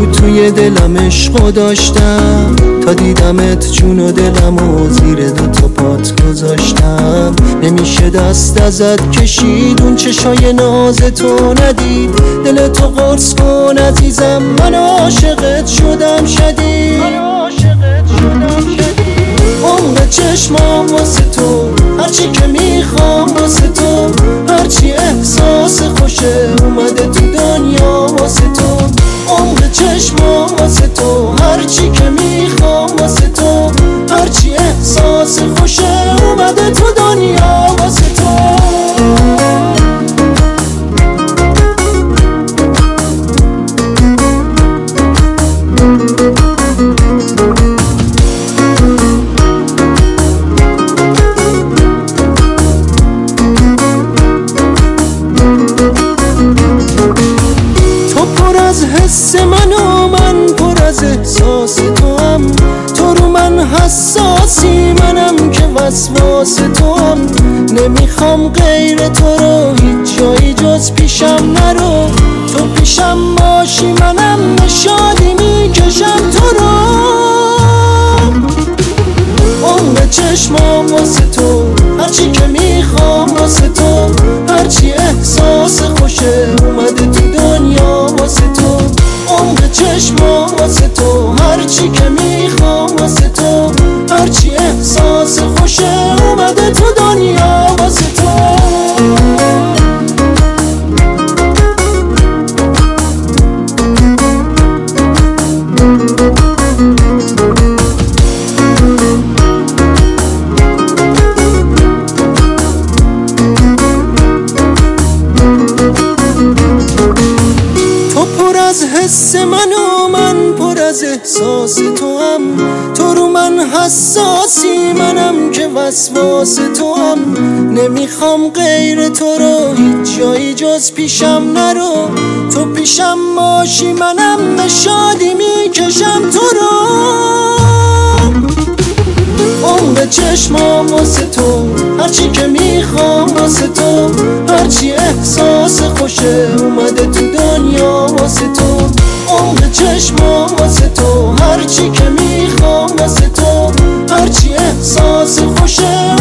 بود توی دلم عشقو داشتم، تا دیدمت جون و دلمو زیر دوتا پات گذاشتم. نمیشه دست ازت کشید، اون چشای ناز تو ندید. دل تو قرص کن عزیزم، من عاشقت شدم شدید. عمق چشمام واسه تو، هرچی که میخوام واسه تو، هرچی احساس خوشه اومده تو دنیا واسه تو. عمق چشمام واسه تو، هرچی که میخوام واسه تو، هرچی احساس خوشه اومده تو دنیا واسه تو. حس من و من پر از احساس تو هم، تو رو من حساسی، منم که وسواس تو هم. نمیخوام غیر تو رو هیچ جایی جز پیشم نرو، تو پیشم باشی منم نشادی میکشم تو رو. عمق چشمام واسه تو، هرچی که میخوام واسه تو، هرچی احساس خوشه اومده تو دنیا واسه تو. عمق چشمام واسه تو، هرچی که میخوام واسه تو، هرچی احساس خوشه اومده تو دنیا واسه تو. حس من و من پر از احساس تو هم، تو رو من حساسی، منم که وسواس تو هم. نمیخوام غیر تو رو هیچ جایی جز پیشم نرو، تو پیشم باشی منم نشادی میکشم تو رو. عمق چشمام واسه تو، هرچی که میخوام واسه تو، هرچی احساس خوشه اومده تو دنیا واسه تو. عمق چشمام واسه تو، هرچی که میخوام واسه تو، هرچی احساس خوشه